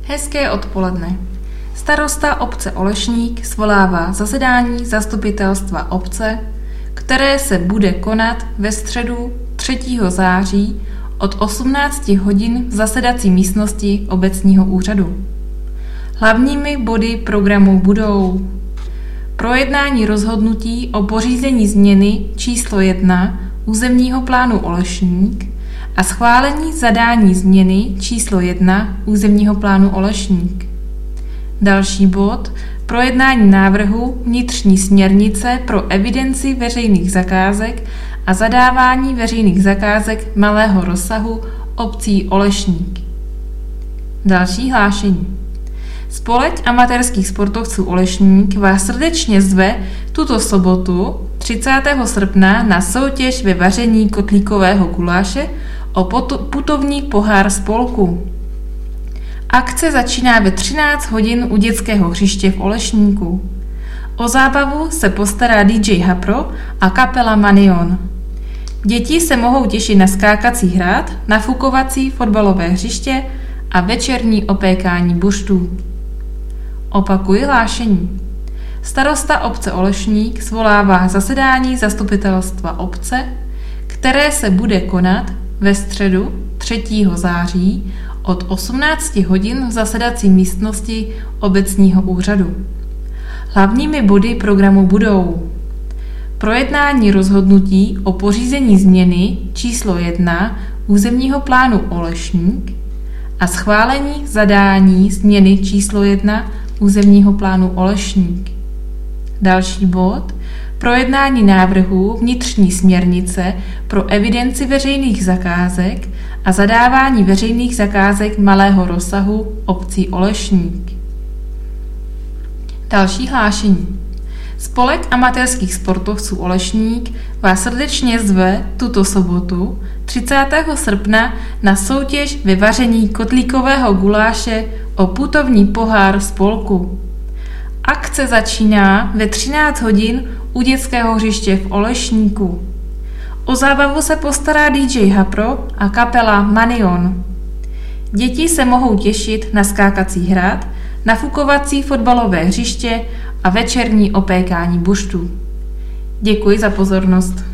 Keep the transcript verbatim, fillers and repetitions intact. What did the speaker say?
Hezké odpoledne. Starosta obce Olešník svolává zasedání zastupitelstva obce, které se bude konat ve středu třetího září od osmnácti hodin v zasedací místnosti obecního úřadu. Hlavními body programu budou projednání rozhodnutí o pořízení změny číslo jedna územního plánu Olešník a schválení zadání změny číslo jedna územního plánu Olešník. Další bod, projednání návrhu vnitřní směrnice pro evidenci veřejných zakázek a zadávání veřejných zakázek malého rozsahu obcí Olešník. Další hlášení. Spolek amatérských sportovců Olešník vás srdečně zve tuto sobotu třicátého srpna na soutěž ve vaření kotlíkového guláše o putovní pohár spolku. Akce začíná ve třináct hodin u dětského hřiště v Olešníku. O zábavu se postará dý džej Hapro a kapela Manion. Děti se mohou těšit na skákací hrad, nafukovací fotbalové hřiště a večerní opékání buštů. Opakuji hlášení. Starosta obce Olešník svolává zasedání zastupitelstva obce, které se bude konat ve středu třetího září od osmnácti hodin v zasedací místnosti obecního úřadu. Hlavními body programu budou projednání rozhodnutí o pořízení změny číslo jedna územního plánu Olešník a schválení zadání změny číslo jedna územního plánu Olešník. Další bod, projednání návrhu vnitřní směrnice pro evidenci veřejných zakázek a zadávání veřejných zakázek malého rozsahu obcí Olešník. Další hlášení. Spolek amatérských sportovců Olešník vás srdečně zve tuto sobotu třicátého srpna na soutěž ve vaření kotlíkového guláše o putovní pohár spolku. Akce začíná ve třináct hodin u dětského hřiště v Olešníku. O zábavu se postará dý džej Hapro a kapela Manion. Děti se mohou těšit na skákací hrad, nafukovací fotbalové hřiště a večerní opékání buštů. Děkuji za pozornost.